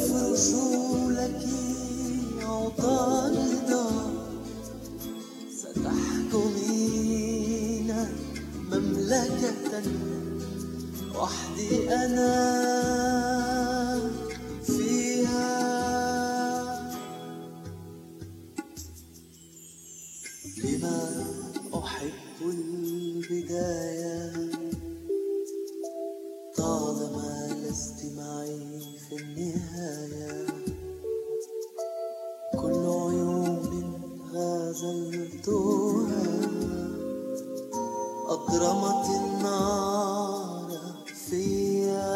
سأفرش لك عطاردا، ستحكمين مملكة وحدي أنا فيها. لما أحب البداية طالما لست معي في النهاية. كل عيون غازلتها أضرمت النار فيا.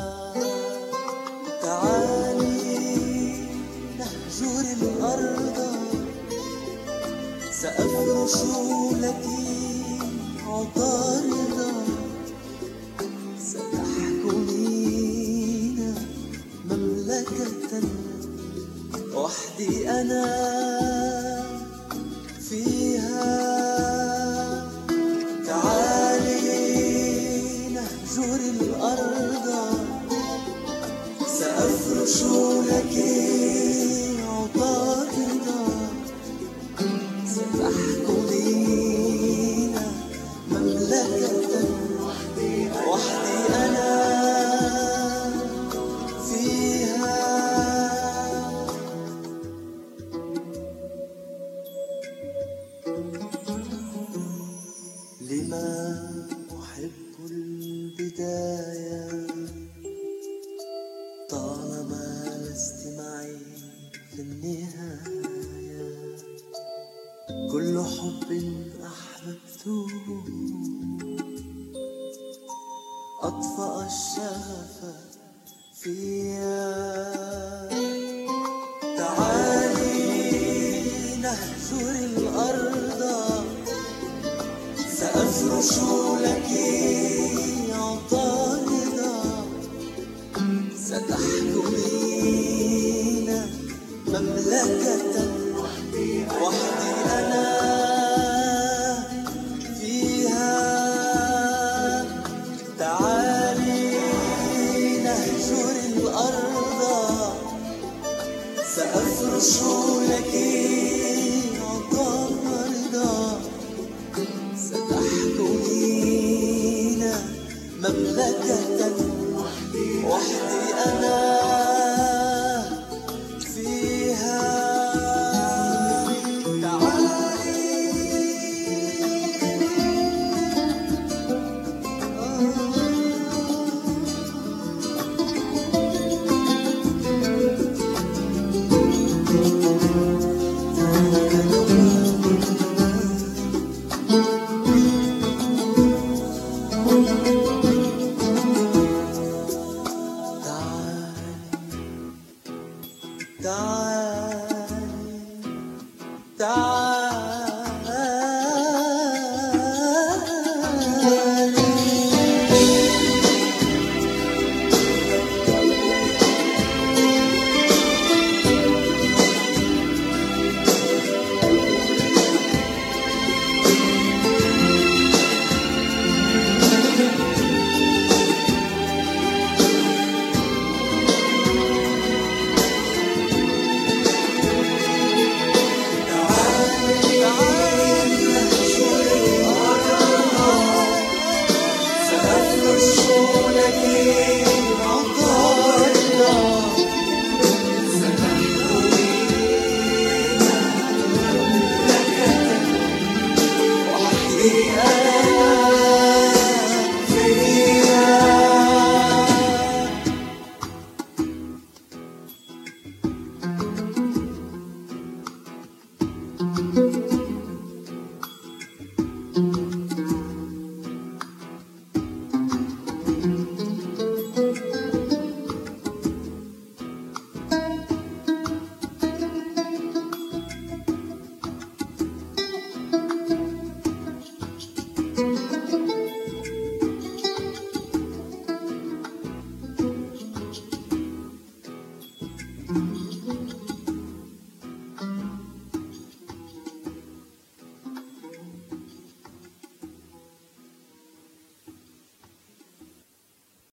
تعالي نهجر الأرض، سأفرش لك عطاردا، ستحكمين مملكة وحدي أنا فيها. تعالي نهجر الأرض، سأفرش لك عطاردا، ستحكمين مملكة وحدي أنا فيها. لما أحب البداية طالما لست معي في النهاية. كل حب أحببته أطفأ الشغف فيا. تعالي نهجر الأرض، سأفرش لك عطاردا، ستحكمين مملكة وحدي أنا فيها. تعالي نهجر الأرض، سأفرش لك عطاردا، ستحكمين مملكة وحدي أنا فيها. تعالي